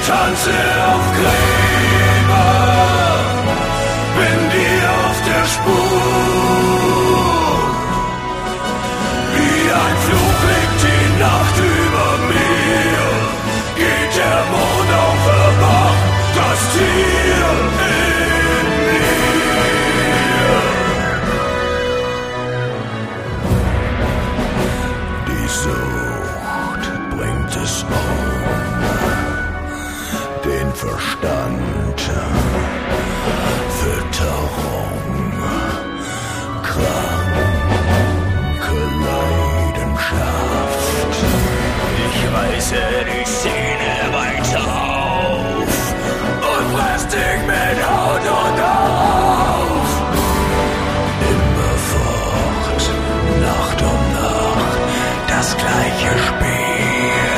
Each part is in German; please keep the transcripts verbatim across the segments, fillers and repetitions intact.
tanze auf Gräber, bin dir auf der Spur. Wie ein Flug liegt die Nacht über mir, geht der Mond auf, erwacht das Tier in mir. Die Sucht bringt es um, den Verstand, Fütterung, kranke Leidenschaft. Ich reiße die Szene weiter auf und fress dich mit Haut und Haut. Immerfort, Nacht um Nacht, das gleiche Spiel.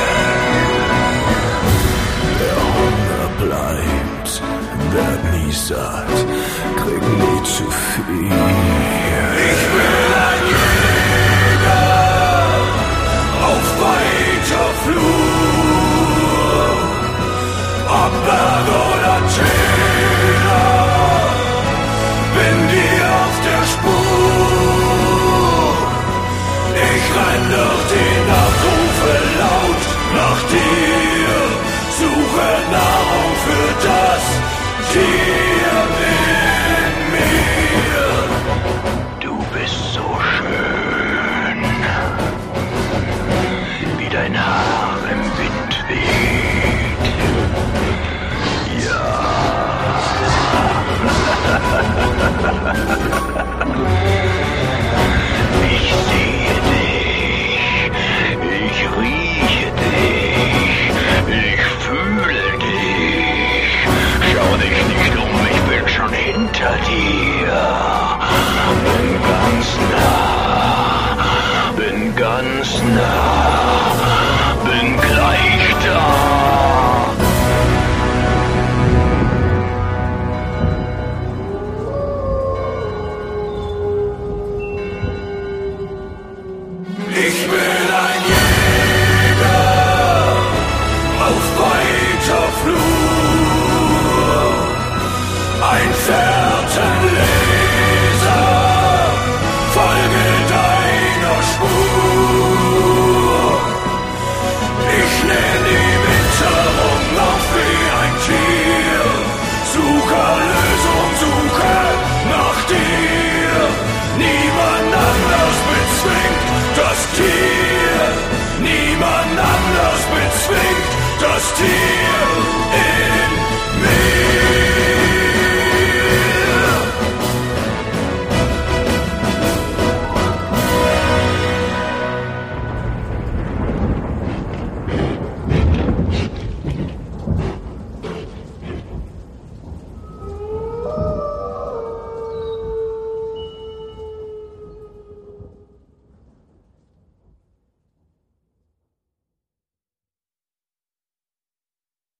Der Hunger bleibt, werd nie satt, krieg nie zu viel. Ich will ein Jäger auf weiter Flur, ob Berg oder Täler, bin dir auf der Spur. Ich renn durch die Nacht, rufe laut nach dir, suche Nahrung für das Tier in mir. Du bist so schön, wie dein Haar im Wind weht. Ja. Ich sehe dich, ich rieche dich, ich fühle dich. Schau dich nicht um, ich bin schon hinter dir. Bin ganz nah, bin ganz nah, bin gleich da. Ich will ein Jäger auf weiter Flur, ein Fährtenleser, folge deiner Spur. Ich nehm die Witterung auf wie ein Tier, suche Lösung, suche nach dir. Niemand anders bezwingt das Tier, niemand anders bezwingt das Tier.